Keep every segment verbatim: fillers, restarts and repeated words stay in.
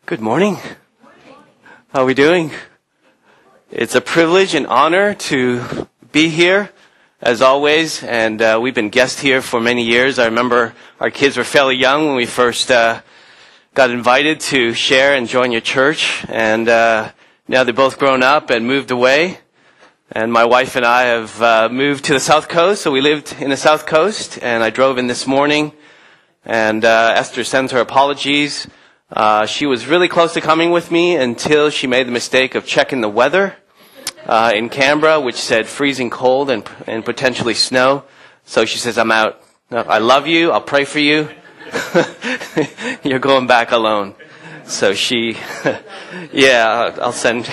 Good morning. How are we doing? It's a privilege and honor to be here, as always, and uh, we've been guests here for many years. I remember our kids were fairly young when we first uh, got invited to share and join your church, and uh, now they're both grown up and moved away, and my wife and I have uh, moved to the South Coast, so we lived in the South Coast, and I drove in this morning, and uh, Esther sends her apologies. Uh, she was really close to coming with me until she made the mistake of checking the weather uh, in Canberra, which said freezing cold and, and potentially snow. So she says, I'm out. No, I love you. I'll pray for you. You're going back alone. So she, yeah, I'll send,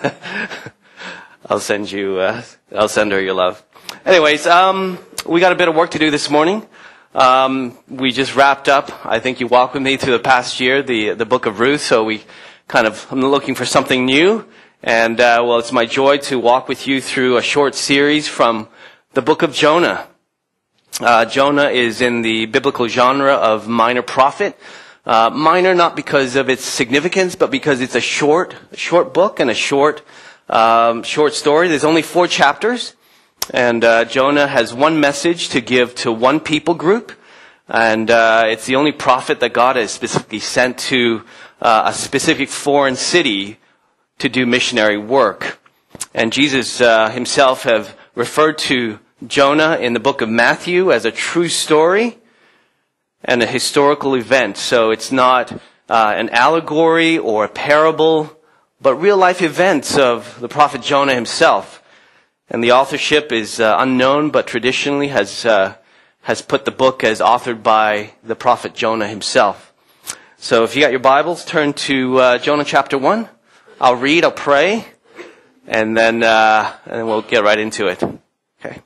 I'll send you, uh, I'll send her your love. Anyways, um, we got a bit of work to do this morning. Um, we just wrapped up, I think you walked with me through the past year, the the book of Ruth, so we kind of, I'm looking for something new, and uh, well, it's my joy to walk with you through a short series from the book of Jonah. Uh, Jonah is in the biblical genre of minor prophet. Uh, minor not because of its significance, but because it's a short, short book and a short, um, short story. There's only four chapters. And uh, Jonah has one message to give to one people group, and uh, it's the only prophet that God has specifically sent to uh, a specific foreign city to do missionary work. And Jesus uh, himself have referred to Jonah in the book of Matthew as a true story and a historical event. So it's not uh, an allegory or a parable, but real life events of the prophet Jonah himself. And the authorship is uh, unknown, but traditionally has uh, has put the book as authored by the prophet Jonah himself. So if you got your Bibles, turn to uh, Jonah chapter one. I'll read, I'll pray, and then uh, and then we'll get right into it. Okay.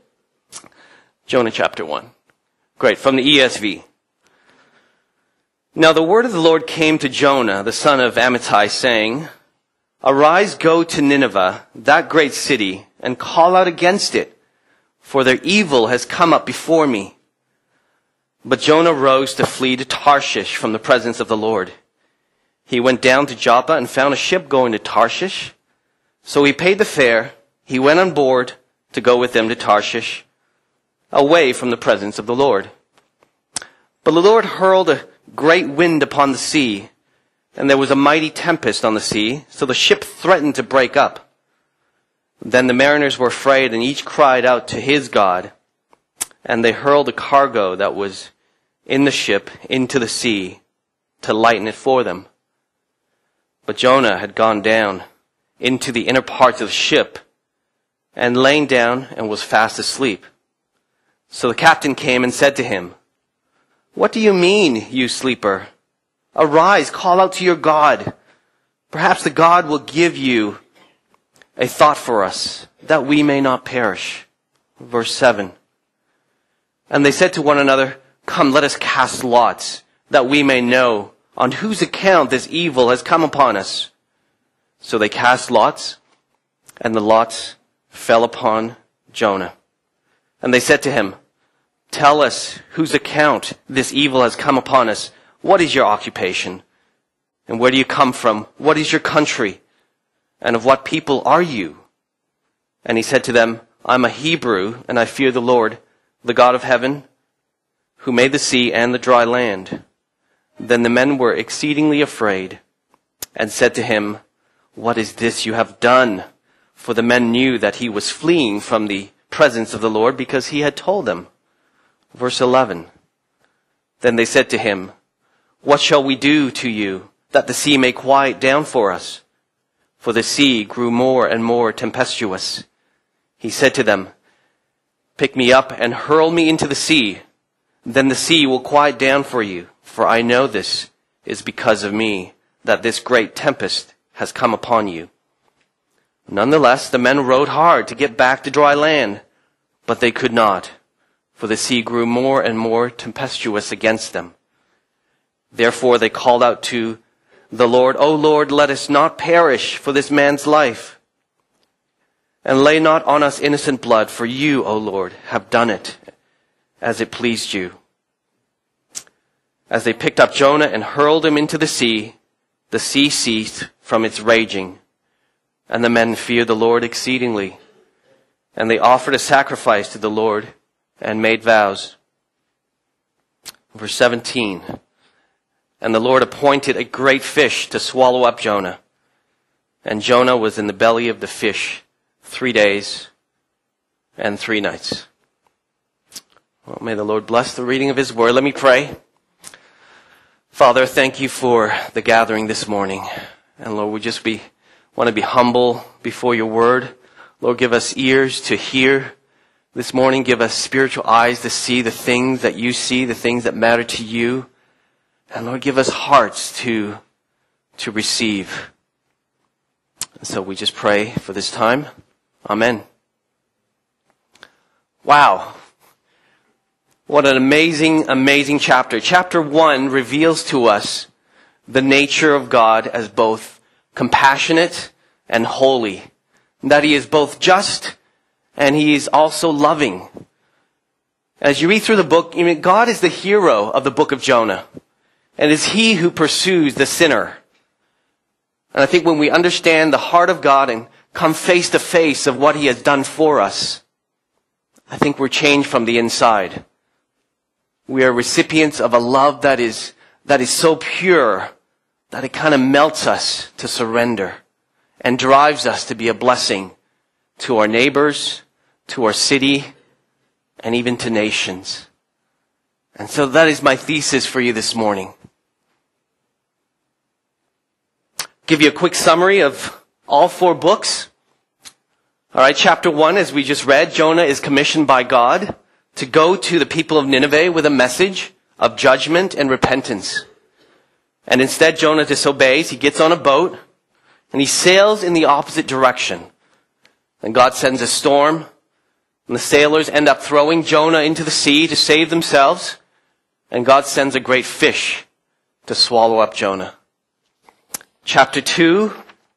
Jonah chapter one. Great, from the E S V. Now the word of the Lord came to Jonah, the son of Amittai, saying, Arise, go to Nineveh, that great city, and call out against it, for their evil has come up before me. But Jonah rose to flee to Tarshish from the presence of the Lord. He went down to Joppa and found a ship going to Tarshish. So he paid the fare. He went on board to go with them to Tarshish, away from the presence of the Lord. But the Lord hurled a great wind upon the sea, and there was a mighty tempest on the sea, so the ship threatened to break up. Then the mariners were afraid, and each cried out to his God, and they hurled the cargo that was in the ship into the sea to lighten it for them. But Jonah had gone down into the inner parts of the ship, and lain down and was fast asleep. So the captain came and said to him, What do you mean, you sleeper? Arise, call out to your God. Perhaps the God will give you a thought for us, that we may not perish. Verse seven. And they said to one another, Come, let us cast lots, that we may know on whose account this evil has come upon us. So they cast lots, and the lots fell upon Jonah. And they said to him, Tell us whose account this evil has come upon us. What is your occupation? And where do you come from? What is your country? And of what people are you? And he said to them, I'm a Hebrew, and I fear the Lord, the God of heaven, who made the sea and the dry land. Then the men were exceedingly afraid, and said to him, What is this you have done? For the men knew that he was fleeing from the presence of the Lord, because he had told them. Verse eleven. Then they said to him, What shall we do to you, that the sea may quiet down for us? For the sea grew more and more tempestuous. He said to them, Pick me up and hurl me into the sea. Then the sea will quiet down for you. For I know this is because of me, that this great tempest has come upon you. Nonetheless, the men rowed hard to get back to dry land, but they could not, for the sea grew more and more tempestuous against them. Therefore they called out to the Lord, O Lord, let us not perish for this man's life. And lay not on us innocent blood, for you, O Lord, have done it as it pleased you. As they picked up Jonah and hurled him into the sea, the sea ceased from its raging, and the men feared the Lord exceedingly. And they offered a sacrifice to the Lord and made vows. Verse seventeen. And the Lord appointed a great fish to swallow up Jonah. And Jonah was in the belly of the fish three days and three nights. Well, may the Lord bless the reading of His word. Let me pray. Father, thank you for the gathering this morning. And Lord, we just be want to be humble before your word. Lord, give us ears to hear this morning. Give us spiritual eyes to see the things that you see, the things that matter to you. And Lord, give us hearts to, to receive. And so we just pray for this time. Amen. Wow. What an amazing, amazing chapter. Chapter one reveals to us the nature of God as both compassionate and holy. That He is both just and He is also loving. As you read through the book, I mean, God is the hero of the book of Jonah. And it's He who pursues the sinner. And I think when we understand the heart of God and come face to face of what He has done for us, I think we're changed from the inside. We are recipients of a love that is, that is so pure that it kind of melts us to surrender and drives us to be a blessing to our neighbors, to our city, and even to nations. And so that is my thesis for you this morning. Give you a quick summary of all four books. All right, chapter one, as we just read, Jonah is commissioned by God to go to the people of Nineveh with a message of judgment and repentance. And instead, Jonah disobeys. He gets on a boat and he sails in the opposite direction. And God sends a storm, and the sailors end up throwing Jonah into the sea to save themselves. And God sends a great fish to swallow up Jonah. Chapter two,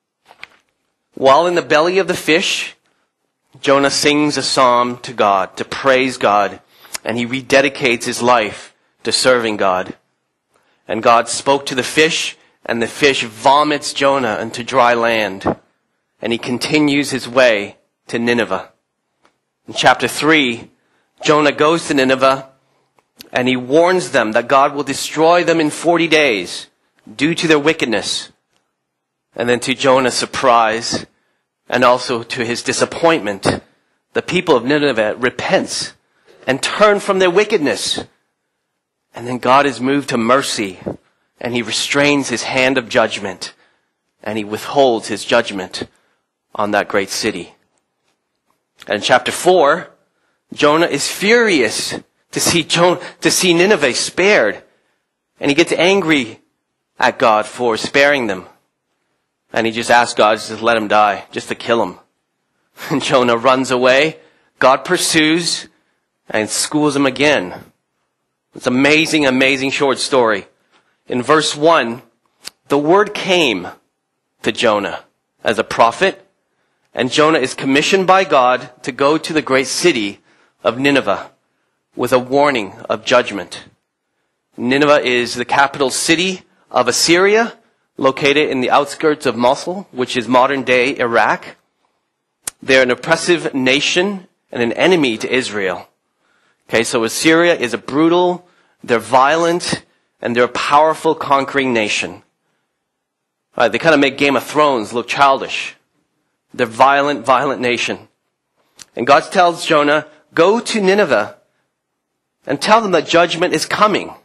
while in the belly of the fish, Jonah sings a psalm to God, to praise God, and he rededicates his life to serving God. And God spoke to the fish, and the fish vomits Jonah into dry land, and he continues his way to Nineveh. In chapter three, Jonah goes to Nineveh, and he warns them that God will destroy them in forty days due to their wickedness. And then to Jonah's surprise, and also to his disappointment, the people of Nineveh repents and turn from their wickedness. And then God is moved to mercy, and He restrains His hand of judgment, and He withholds His judgment on that great city. And in chapter four, Jonah is furious to see Jonah, to see Nineveh spared, and he gets angry at God for sparing them. And he just asks God just to let him die, just to kill him. And Jonah runs away. God pursues and schools him again. It's an amazing, amazing short story. In verse one, the word came to Jonah as a prophet, and Jonah is commissioned by God to go to the great city of Nineveh with a warning of judgment. Nineveh is the capital city of Assyria, located in the outskirts of Mosul, which is modern-day Iraq. They're an oppressive nation and an enemy to Israel. Okay, so Assyria is a brutal, they're violent, and they're a powerful conquering nation. All right, they kind of make Game of Thrones look childish. They're violent, violent nation. And God tells Jonah, go to Nineveh and tell them that judgment is coming.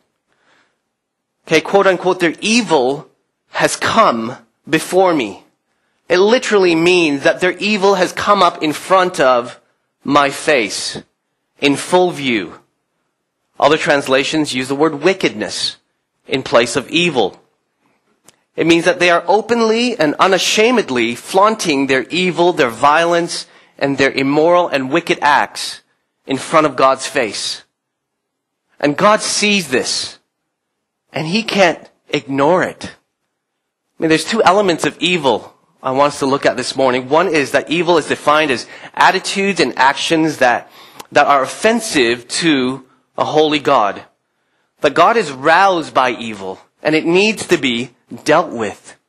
Okay, quote unquote, their evil has come before me. It literally means that their evil has come up in front of my face, in full view. Other translations use the word wickedness in place of evil. It means that they are openly and unashamedly flaunting their evil, their violence, and their immoral and wicked acts in front of God's face. And God sees this, and He can't ignore it. I mean, there's two elements of evil I want us to look at this morning. One is that evil is defined as attitudes and actions that, that are offensive to a holy God. That God is roused by evil, and it needs to be dealt with.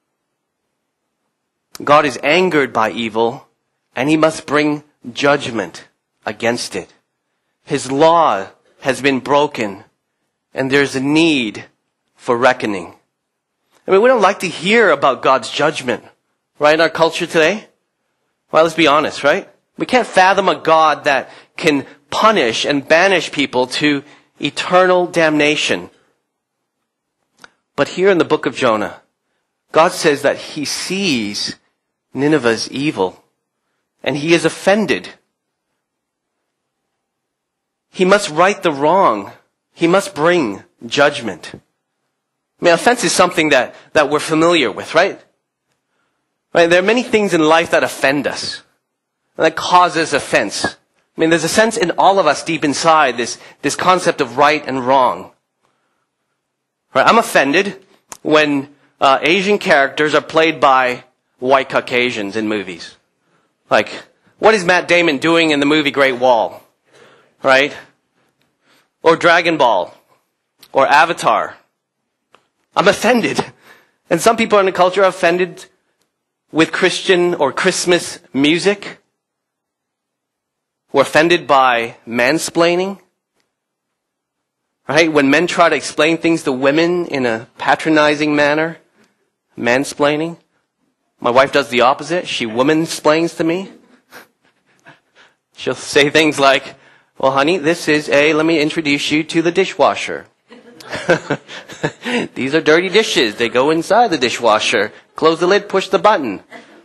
God is angered by evil, and he must bring judgment against it. His law has been broken, and there's a need for reckoning. I mean, we don't like to hear about God's judgment, right, in our culture today. Well, let's be honest, right? We can't fathom a God that can punish and banish people to eternal damnation. But here in the book of Jonah, God says that he sees Nineveh's evil, and he is offended. He must right the wrong. He must bring judgment. I mean, offense is something that, that we're familiar with, right? Right? There are many things in life that offend us, that causes offense. I mean, there's a sense in all of us deep inside, this, this concept of right and wrong. Right? I'm offended when uh, Asian characters are played by white Caucasians in movies. Like, what is Matt Damon doing in the movie Great Wall? Right? Or Dragon Ball. Or Avatar. I'm offended. And some people in the culture are offended with Christian or Christmas music. We're offended by mansplaining. Right? When men try to explain things to women in a patronizing manner. Mansplaining. My wife does the opposite. She womansplains to me. She'll say things like, well, honey, this is a, let me introduce you to the dishwasher. These are dirty dishes. They go inside the dishwasher. Close the lid, push the button.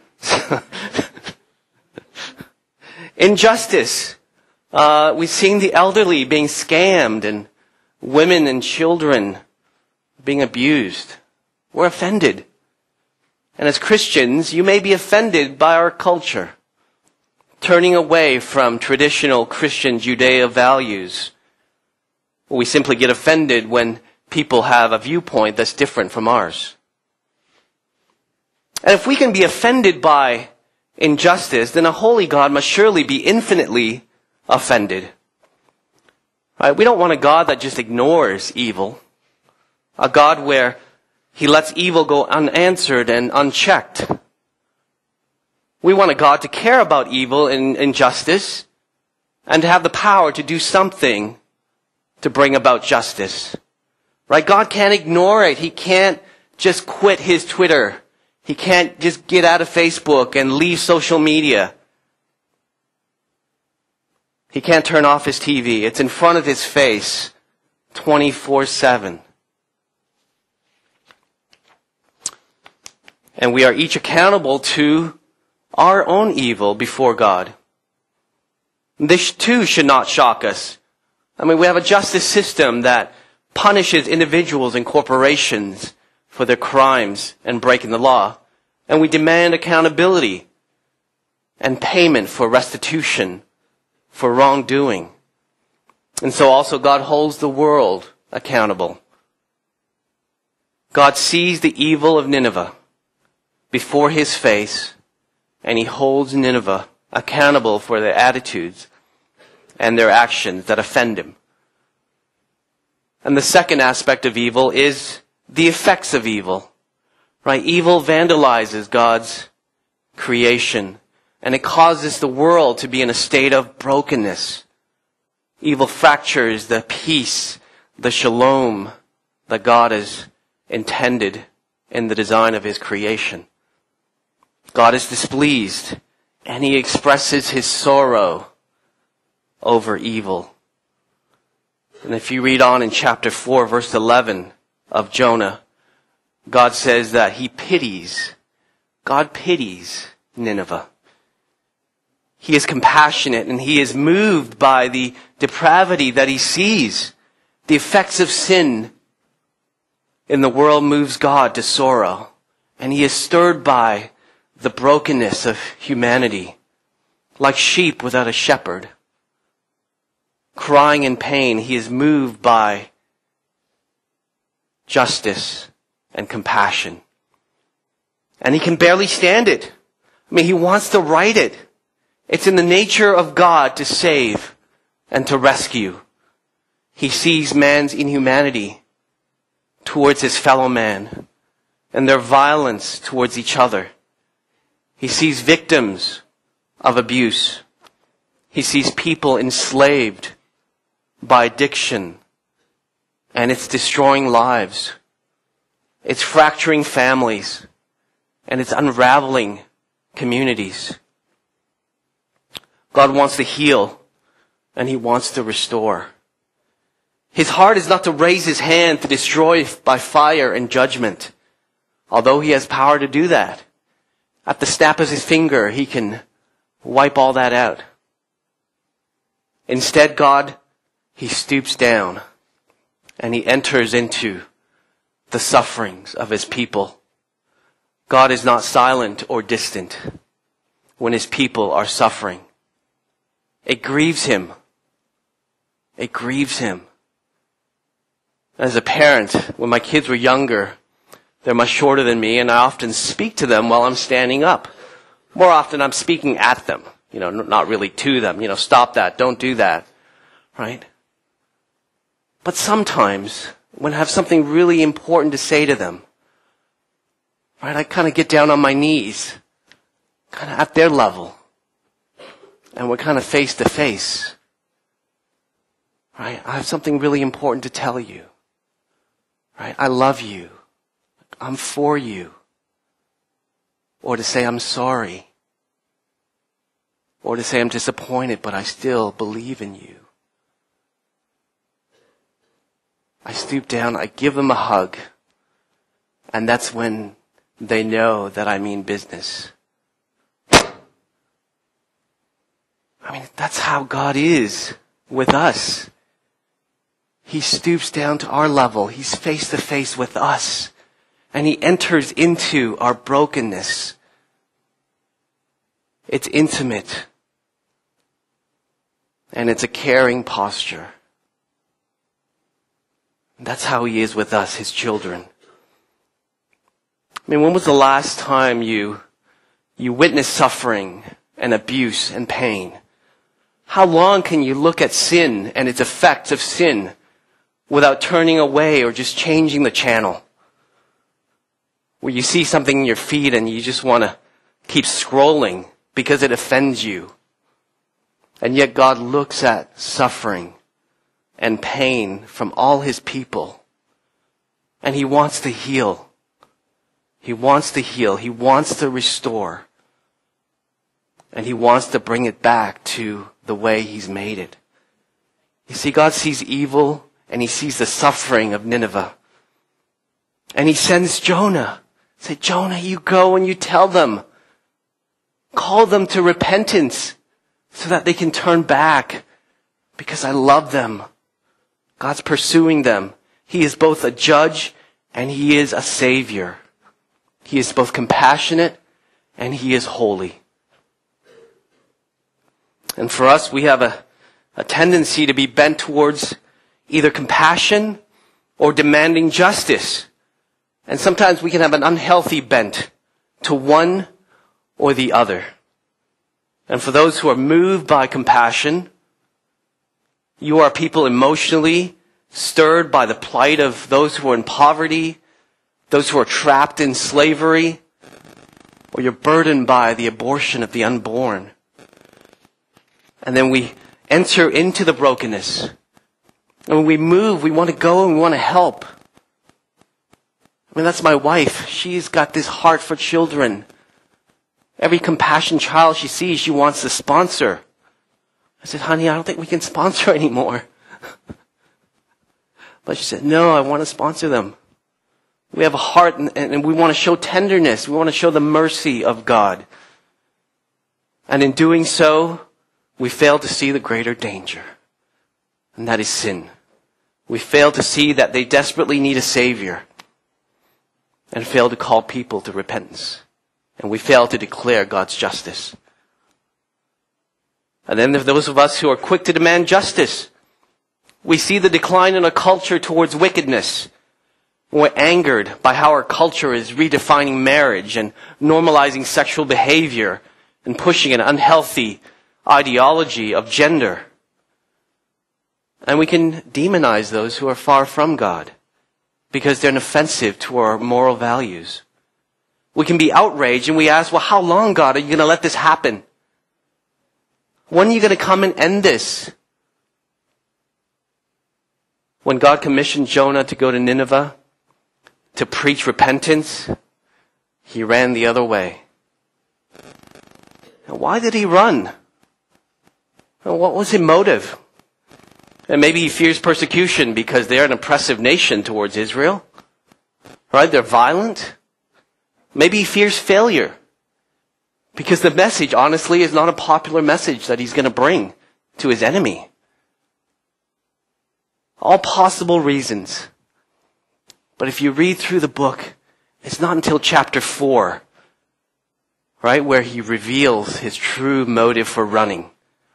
Injustice. Uh, we've seen the elderly being scammed and women and children being abused. We're offended. And as Christians, you may be offended by our culture, turning away from traditional Christian Judeo values. We simply get offended when people have a viewpoint that's different from ours. And if we can be offended by injustice, then a holy God must surely be infinitely offended. Right? We don't want a God that just ignores evil. A God where he lets evil go unanswered and unchecked. We want a God to care about evil and injustice and to have the power to do something to bring about justice. Right? God can't ignore it. He can't just quit his Twitter. He can't just get out of Facebook and leave social media. He can't turn off his T V. It's in front of his face twenty-four seven. And we are each accountable to our own evil before God. This too should not shock us. I mean, we have a justice system that punishes individuals and corporations for their crimes and breaking the law. And we demand accountability and payment for restitution for wrongdoing. And so also God holds the world accountable. God sees the evil of Nineveh before his face, and he holds Nineveh accountable for their attitudes and their actions that offend him. And the second aspect of evil is the effects of evil. Right? Evil vandalizes God's creation, and it causes the world to be in a state of brokenness. Evil fractures the peace, the shalom that God has intended in the design of his creation. God is displeased, and he expresses his sorrow over evil. And if you read on in chapter four, verse eleven of Jonah, God says that he pities, God pities Nineveh. He is compassionate, and he is moved by the depravity that he sees. The effects of sin in the world moves God to sorrow, and he is stirred by the brokenness of humanity, like sheep without a shepherd. Crying in pain, he is moved by justice and compassion. And he can barely stand it. I mean, he wants to right it. It's in the nature of God to save and to rescue. He sees man's inhumanity towards his fellow man and their violence towards each other. He sees victims of abuse. He sees people enslaved by addiction, and it's destroying lives. It's fracturing families, and it's unraveling communities. God wants to heal, and He wants to restore. His heart is not to raise His hand to destroy by fire and judgment, although He has power to do that. At the snap of His finger, He can wipe all that out. Instead, God, He stoops down and He enters into the sufferings of His people. God is not silent or distant when His people are suffering. It grieves Him. It grieves Him. As a parent, when my kids were younger, they're much shorter than me, and I often speak to them while I'm standing up. More often I'm speaking at them, you know, not really to them. You know, stop that, don't do that, right? But sometimes, when I have something really important to say to them, right, I kind of get down on my knees, kind of at their level, and we're kind of face to face, right? I have something really important to tell you, right? I love you. I'm for you. Or to say I'm sorry. Or to say I'm disappointed, but I still believe in you. I stoop down, I give them a hug, and that's when they know that I mean business. I mean, that's how God is with us. He stoops down to our level. He's face to face with us. And He enters into our brokenness. It's intimate. And it's a caring posture. That's how He is with us, His children. I mean, when was the last time you, you witnessed suffering and abuse and pain? How long can you look at sin and its effects of sin without turning away or just changing the channel? Where you see something in your feed and you just want to keep scrolling because it offends you. And yet God looks at suffering and pain from all His people. And He wants to heal. He wants to heal. He wants to restore. And He wants to bring it back to the way He's made it. You see, God sees evil and He sees the suffering of Nineveh. And He sends Jonah. Say, Jonah, you go and you tell them. Call them to repentance so that they can turn back because I love them. God's pursuing them. He is both a judge and He is a savior. He is both compassionate and He is holy. And for us, we have a, a tendency to be bent towards either compassion or demanding justice. And sometimes we can have an unhealthy bent to one or the other. And for those who are moved by compassion, you are people emotionally stirred by the plight of those who are in poverty, those who are trapped in slavery, or you're burdened by the abortion of the unborn. And then we enter into the brokenness. And when we move, we want to go and we want to help. I mean, that's my wife. She's got this heart for children. Every compassion child she sees, she wants to sponsor. I said, honey, I don't think we can sponsor anymore. But she said, no, I want to sponsor them. We have a heart and, and we want to show tenderness. We want to show the mercy of God. And in doing so, we fail to see the greater danger. And that is sin. We fail to see that they desperately need a Savior. And fail to call people to repentance. And we fail to declare God's justice. And then there's those of us who are quick to demand justice. We see the decline in a culture towards wickedness. We're angered by how our culture is redefining marriage and normalizing sexual behavior and pushing an unhealthy ideology of gender. And we can demonize those who are far from God because they're offensive to our moral values. We can be outraged and we ask, well, how long, God, are you going to let this happen? When are you going to come and end this? When God commissioned Jonah to go to Nineveh to preach repentance, he ran the other way. And why did he run? And what was his motive? And maybe he fears persecution because they're an oppressive nation towards Israel. Right? They're violent. Maybe he fears failure because the message, honestly, is not a popular message that he's going to bring to his enemy. All possible reasons. But if you read through the book, it's not until chapter four, right, where he reveals his true motive for running.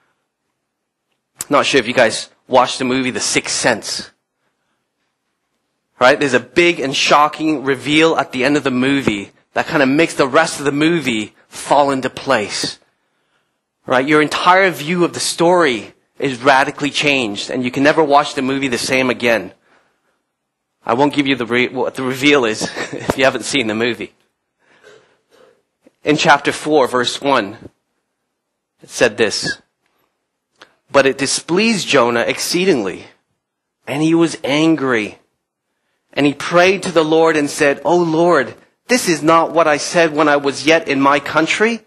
Not sure if you guys watched the movie The Sixth Sense. Right? There's a big and shocking reveal at the end of the movie that kind of makes the rest of the movie fall into place. Right? Your entire view of the story is radically changed, and you can never watch the movie the same again. I won't give you the re- what the reveal is if you haven't seen the movie. In chapter four, verse one, it said this, "But it displeased Jonah exceedingly, and he was angry. And he prayed to the Lord and said, 'O Lord, this is not what I said when I was yet in my country.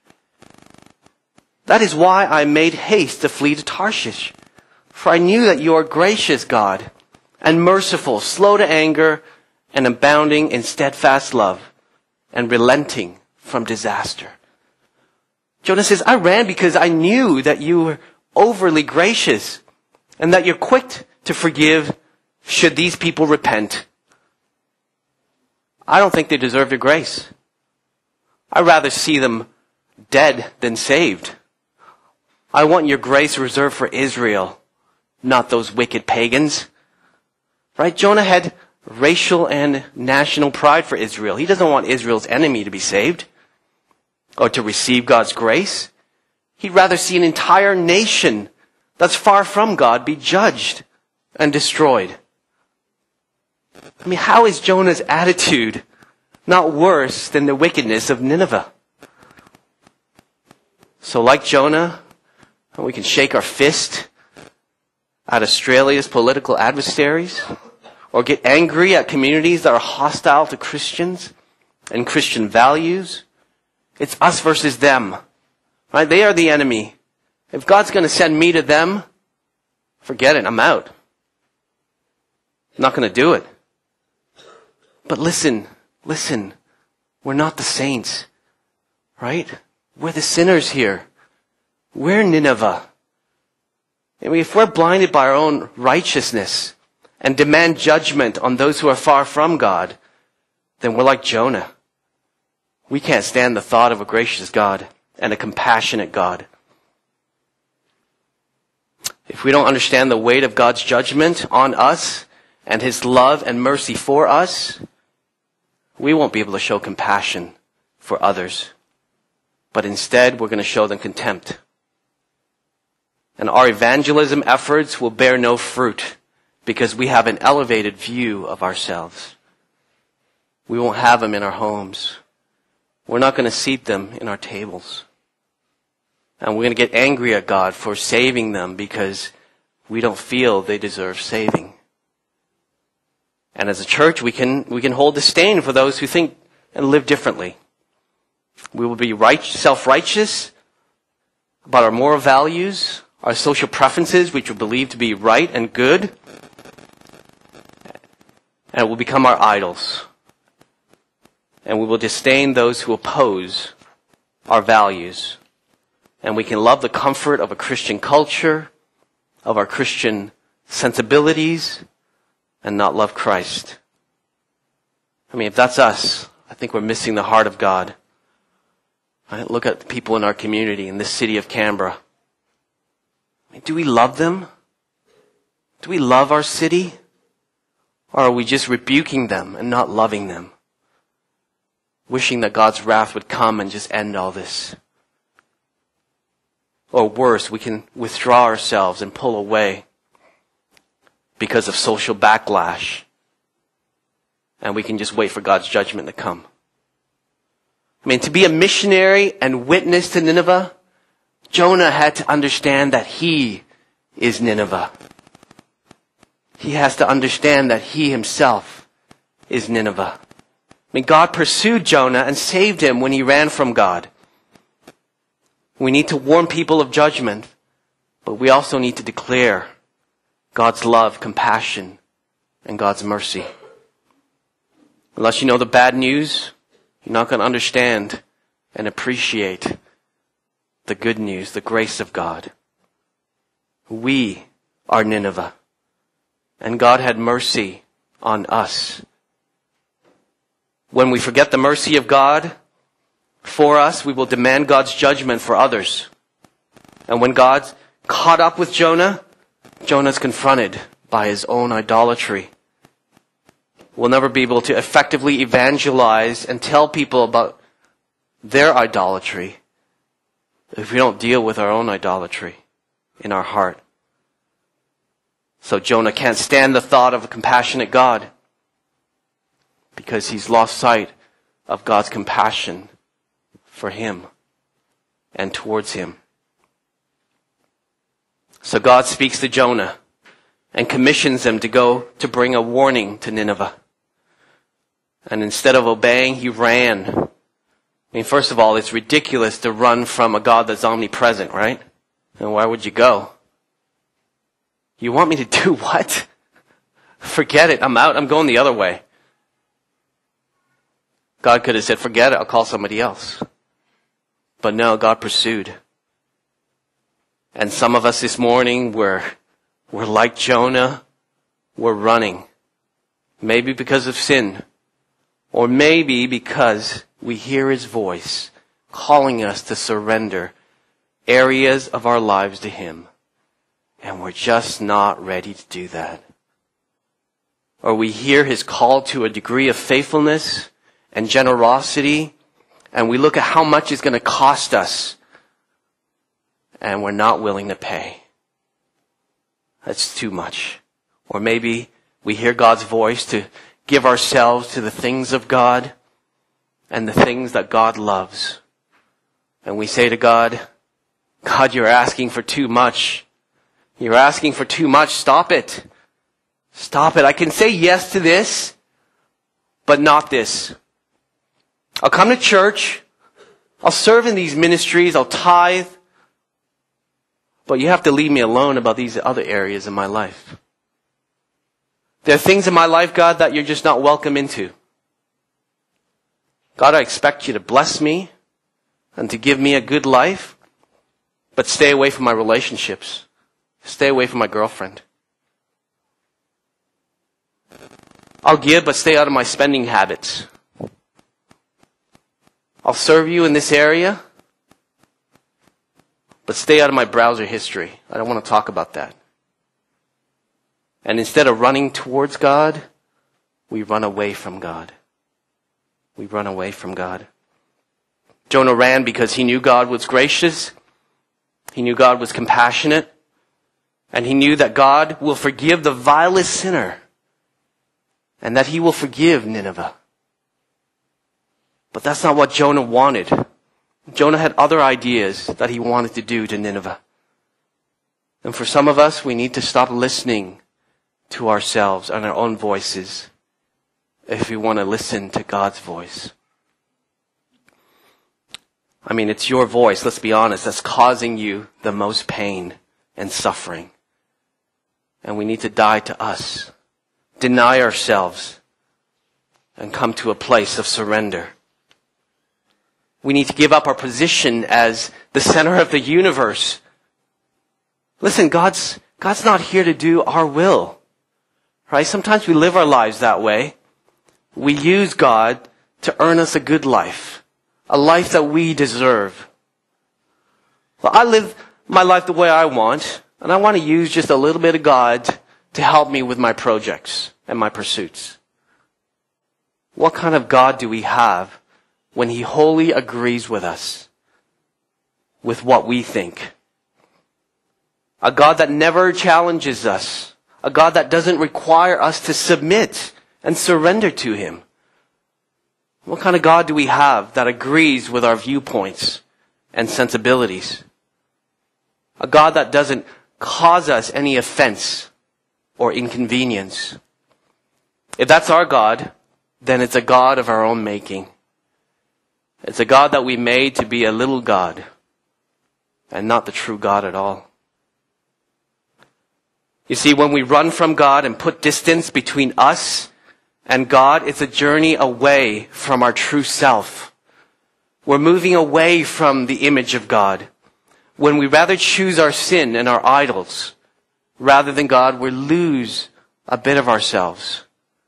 That is why I made haste to flee to Tarshish. For I knew that you are gracious, God, and merciful, slow to anger, and abounding in steadfast love, and relenting from disaster.'" Jonah says, I ran because I knew that you were overly gracious, and that you're quick to forgive should these people repent. I don't think they deserve your grace. I'd rather see them dead than saved. I want your grace reserved for Israel, not those wicked pagans. Right? Jonah had racial and national pride for Israel. He doesn't want Israel's enemy to be saved or to receive God's grace. He'd rather see an entire nation that's far from God be judged and destroyed. I mean, how is Jonah's attitude not worse than the wickedness of Nineveh? So like Jonah, we can shake our fist at Australia's political adversaries, or get angry at communities that are hostile to Christians and Christian values. It's us versus them. Right? They are the enemy. If God's going to send me to them, forget it, I'm out. I'm not going to do it. But listen, listen, we're not the saints, right? We're the sinners here. We're Nineveh. I mean, if we're blinded by our own righteousness and demand judgment on those who are far from God, then we're like Jonah. We can't stand the thought of a gracious God and a compassionate God. If we don't understand the weight of God's judgment on us and His love and mercy for us, we won't be able to show compassion for others. But instead, we're going to show them contempt. And our evangelism efforts will bear no fruit because we have an elevated view of ourselves. We won't have them in our homes. We're not going to seat them in our tables. And we're going to get angry at God for saving them because we don't feel they deserve saving. And as a church, we can we can hold disdain for those who think and live differently. We will be right, self-righteous about our moral values, our social preferences, which we believe to be right and good, and it will become our idols. And we will disdain those who oppose our values. And we can love the comfort of a Christian culture, of our Christian sensibilities, and not love Christ. I mean, if that's us, I think we're missing the heart of God. Right? Look at the people in our community, in this city of Canberra. I mean, do we love them? Do we love our city? Or are we just rebuking them and not loving them? Wishing that God's wrath would come and just end all this. Or worse, we can withdraw ourselves and pull away because of social backlash. And we can just wait for God's judgment to come. I mean, to be a missionary and witness to Nineveh, Jonah had to understand that he is Nineveh. He has to understand that he himself is Nineveh. I mean, God pursued Jonah and saved him when he ran from God. We need to warn people of judgment, but we also need to declare God's love, compassion, and God's mercy. Unless you know the bad news, you're not going to understand and appreciate the good news, the grace of God. We are Nineveh, and God had mercy on us. When we forget the mercy of God for us, we will demand God's judgment for others. And when God's caught up with Jonah, Jonah's confronted by his own idolatry. We'll never be able to effectively evangelize and tell people about their idolatry if we don't deal with our own idolatry in our heart. So Jonah can't stand the thought of a compassionate God because he's lost sight of God's compassion for him and towards him. So God speaks to Jonah and commissions him to go to bring a warning to Nineveh. And instead of obeying, he ran. I mean, first of all, it's ridiculous to run from a God that's omnipresent, right? And why would you go? You want me to do what? Forget it. I'm out. I'm going the other way. God could have said, forget it. I'll call somebody else. But no, God pursued. And some of us this morning, we're, we're like Jonah. We're running. Maybe because of sin. Or maybe because we hear his voice calling us to surrender areas of our lives to him. And we're just not ready to do that. Or we hear his call to a degree of faithfulness and generosity, and we look at how much it's going to cost us, and we're not willing to pay. That's too much. Or maybe we hear God's voice to give ourselves to the things of God and the things that God loves. And we say to God, God, you're asking for too much. You're asking for too much. Stop it. Stop it. I can say yes to this, but not this. I'll come to church. I'll serve in these ministries. I'll tithe. But you have to leave me alone about these other areas in my life. There are things in my life, God, that you're just not welcome into. God, I expect you to bless me and to give me a good life, but stay away from my relationships. Stay away from my girlfriend. I'll give, but stay out of my spending habits. I'll serve you in this area, but stay out of my browser history. I don't want to talk about that. And instead of running towards God, we run away from God. We run away from God. Jonah ran because he knew God was gracious. He knew God was compassionate. And he knew that God will forgive the vilest sinner. And that he will forgive Nineveh. But that's not what Jonah wanted. Jonah had other ideas that he wanted to do to Nineveh. And for some of us, we need to stop listening to ourselves and our own voices if we want to listen to God's voice. I mean, it's your voice, let's be honest, that's causing you the most pain and suffering. And we need to die to us, deny ourselves, and come to a place of surrender. We need to give up our position as the center of the universe. Listen, God's, God's not here to do our will. Right? Sometimes we live our lives that way. We use God to earn us a good life. A life that we deserve. Well, I live my life the way I want, and I want to use just a little bit of God to help me with my projects and my pursuits. What kind of God do we have when he wholly agrees with us, with what we think? A God that never challenges us. A God that doesn't require us to submit and surrender to him. What kind of God do we have that agrees with our viewpoints and sensibilities? A God that doesn't cause us any offense or inconvenience. If that's our God, then it's a God of our own making. It's a God that we made to be a little God and not the true God at all. You see, when we run from God and put distance between us and God, it's a journey away from our true self. We're moving away from the image of God. When we rather choose our sin and our idols rather than God, we lose a bit of ourselves.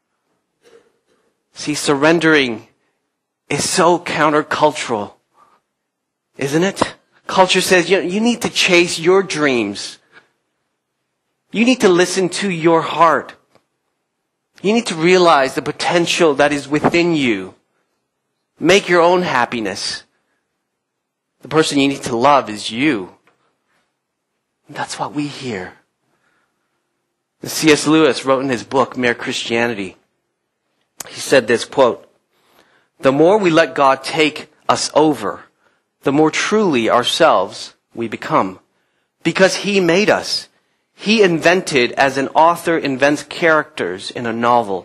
See, surrendering is so countercultural, isn't it? Culture says you, you need to chase your dreams. You need to listen to your heart. You need to realize the potential that is within you. Make your own happiness. The person you need to love is you. And that's what we hear. C S Lewis wrote in his book, Mere Christianity. He said this, quote, "The more we let God take us over, the more truly ourselves we become. Because He made us. He invented as an author invents characters in a novel.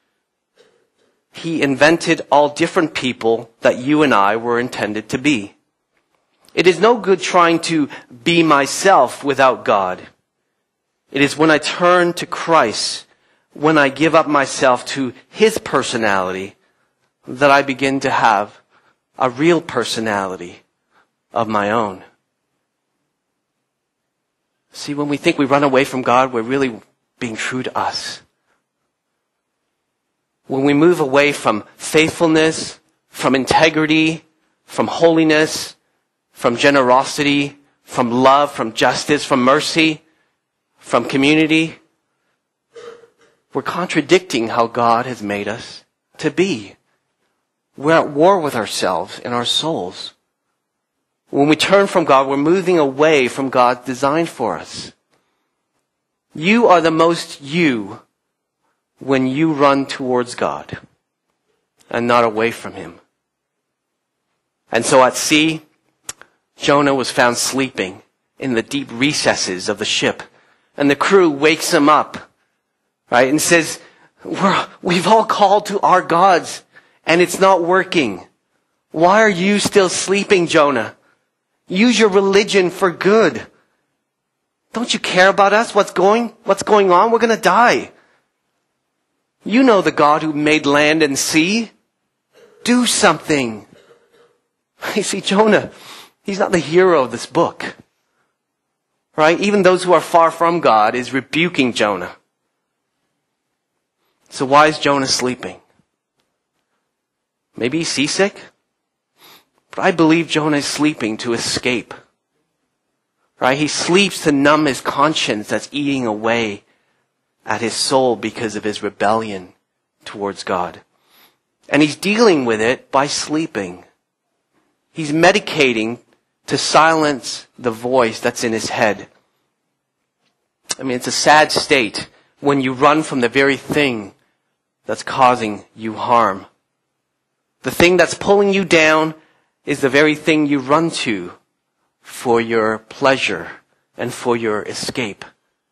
He invented all different people that you and I were intended to be. It is no good trying to be myself without God. It is when I turn to Christ, when I give up myself to His personality, that I begin to have a real personality of my own." See, when we think we run away from God, we're really being true to us. When we move away from faithfulness, from integrity, from holiness, from generosity, from love, from justice, from mercy, from community, we're contradicting how God has made us to be. We're at war with ourselves and our souls. When we turn from God, we're moving away from God's design for us. You are the most you when you run towards God and not away from Him. And so at sea, Jonah was found sleeping in the deep recesses of the ship. And the crew wakes him up, right, and says, We're, we've all called to our gods and it's not working. Why are you still sleeping, Jonah? Use your religion for good. Don't you care about us? What's going, what's going on? We're going to die. You know the God who made land and sea. Do something. You see, Jonah, he's not the hero of this book. Right? Even those who are far from God is rebuking Jonah. So why is Jonah sleeping? Maybe he's seasick? But I believe Jonah is sleeping to escape. Right? He sleeps to numb his conscience that's eating away at his soul because of his rebellion towards God. And he's dealing with it by sleeping. He's medicating to silence the voice that's in his head. I mean, it's a sad state when you run from the very thing that's causing you harm. The thing that's pulling you down is the very thing you run to for your pleasure and for your escape.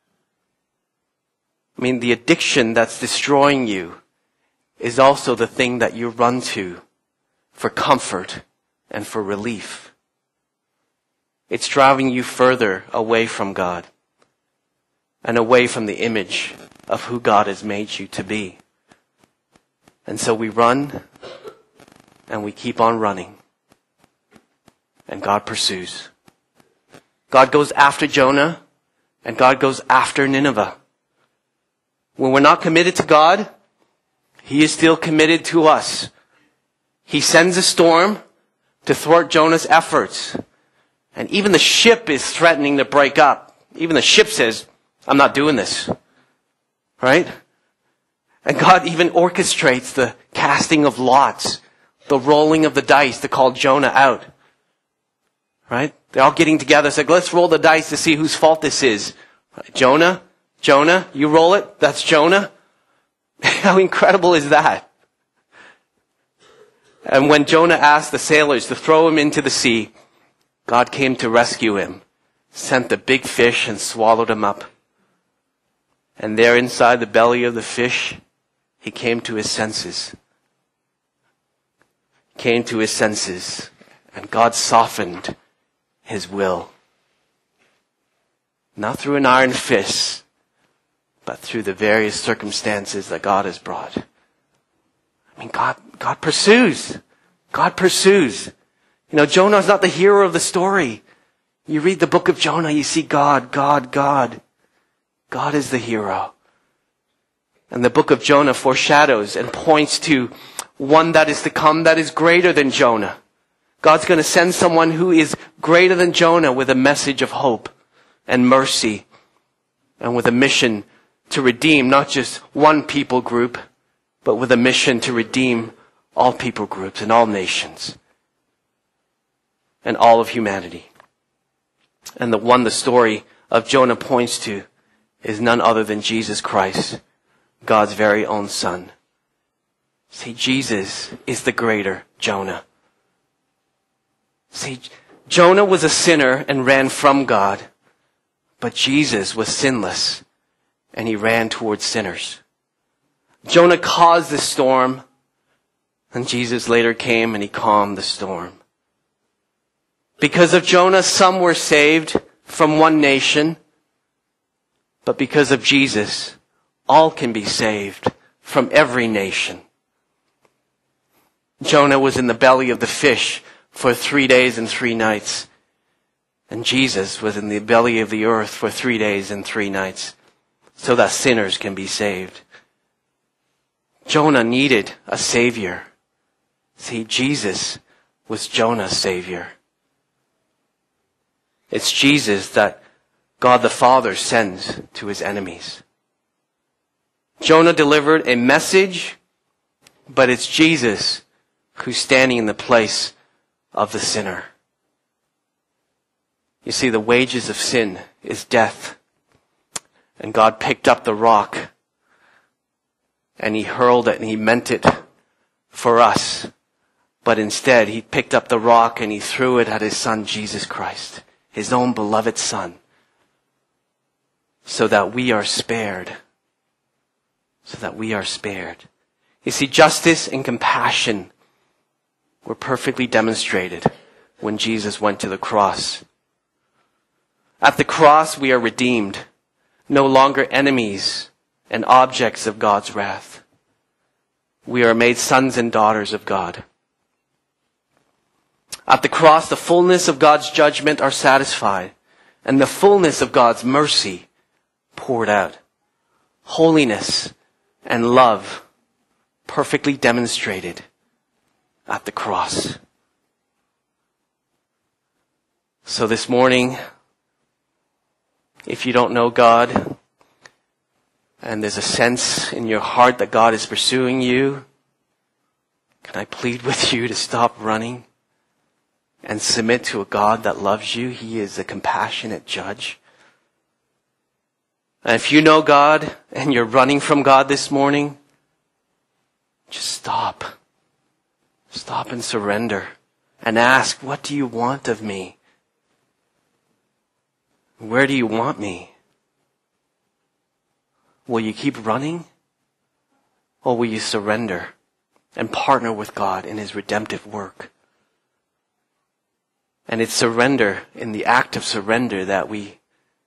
I mean, the addiction that's destroying you is also the thing that you run to for comfort and for relief. It's driving you further away from God and away from the image of who God has made you to be. And so we run and we keep on running. And God pursues. God goes after Jonah and God goes after Nineveh. When we're not committed to God, He is still committed to us. He sends a storm to thwart Jonah's efforts. And even the ship is threatening to break up. Even the ship says, I'm not doing this. Right? And God even orchestrates the casting of lots, the rolling of the dice to call Jonah out. Right? They're all getting together. It's like, let's roll the dice to see whose fault this is. Jonah? Jonah? You roll it? That's Jonah? How incredible is that? And when Jonah asked the sailors to throw him into the sea, God came to rescue him, sent the big fish and swallowed him up. And there inside the belly of the fish, he came to his senses. Came to his senses, and God softened his will. Not through an iron fist, but through the various circumstances that God has brought. I mean, God, God pursues. God pursues. You know, Jonah's not the hero of the story. You read the book of Jonah, you see God, God, God. God is the hero. And the book of Jonah foreshadows and points to one that is to come that is greater than Jonah. God's going to send someone who is greater than Jonah with a message of hope and mercy and with a mission to redeem not just one people group, but with a mission to redeem all people groups and all nations and all of humanity. And the one the story of Jonah points to is none other than Jesus Christ, God's very own Son. See, Jesus is the greater Jonah. See, Jonah was a sinner and ran from God, but Jesus was sinless and he ran towards sinners. Jonah caused the storm, and Jesus later came and he calmed the storm. Because of Jonah, some were saved from one nation, but because of Jesus, all can be saved from every nation. Jonah was in the belly of the fish for three days and three nights, and Jesus was in the belly of the earth for three days and three nights, so that sinners can be saved. Jonah needed a savior. See, Jesus was Jonah's savior. It's Jesus that God the Father sends to his enemies. Jonah delivered a message, but it's Jesus who's standing in the place of the sinner. You see, the wages of sin is death. And God picked up the rock and he hurled it and he meant it for us. But instead, he picked up the rock and he threw it at his Son, Jesus Christ, his own beloved Son, so that we are spared. So that we are spared. You see, justice and compassion were perfectly demonstrated when Jesus went to the cross. At the cross, we are redeemed, no longer enemies and objects of God's wrath. We are made sons and daughters of God. At the cross, the fullness of God's judgment are satisfied, and the fullness of God's mercy poured out. Holiness and love perfectly demonstrated at the cross. So this morning, if you don't know God, and there's a sense in your heart that God is pursuing you, can I plead with you to stop running and submit to a God that loves you? He is a compassionate judge. And if you know God and you're running from God this morning, just stop. Stop and surrender and ask, what do you want of me? Where do you want me? Will you keep running? Or will you surrender and partner with God in his redemptive work? And it's surrender, in the act of surrender, that we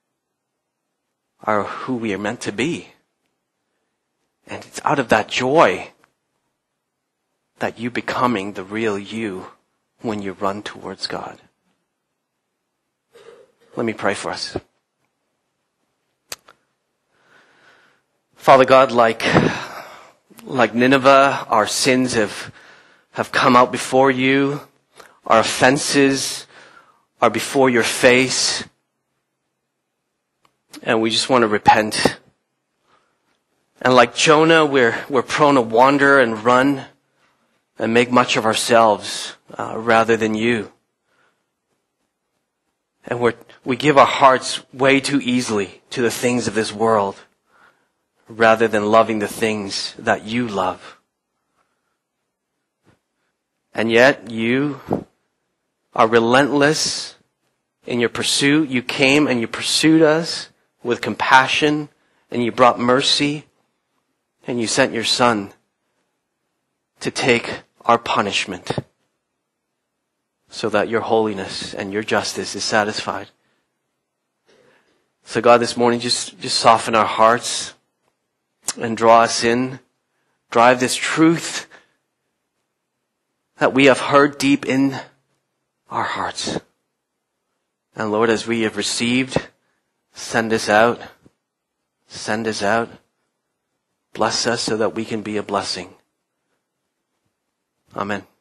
are who we are meant to be. And it's out of that joy that you becoming the real you when you run towards God. Let me pray for us. Father God, like, like Nineveh, our sins have, have come out before you. Our offenses are before your face. And we just want to repent. And like Jonah, we're, we're prone to wander and run and make much of ourselves uh, rather than you. And we're, we give our hearts way too easily to the things of this world rather than loving the things that you love. And yet you are relentless in your pursuit. You came and you pursued us with compassion, and you brought mercy, and you sent your Son to take our punishment so that your holiness and your justice is satisfied. So God, this morning, just, just soften our hearts and draw us in. Drive this truth that we have heard deep in our hearts. And Lord, as we have received, send us out. Send us out. Bless us so that we can be a blessing. Amen.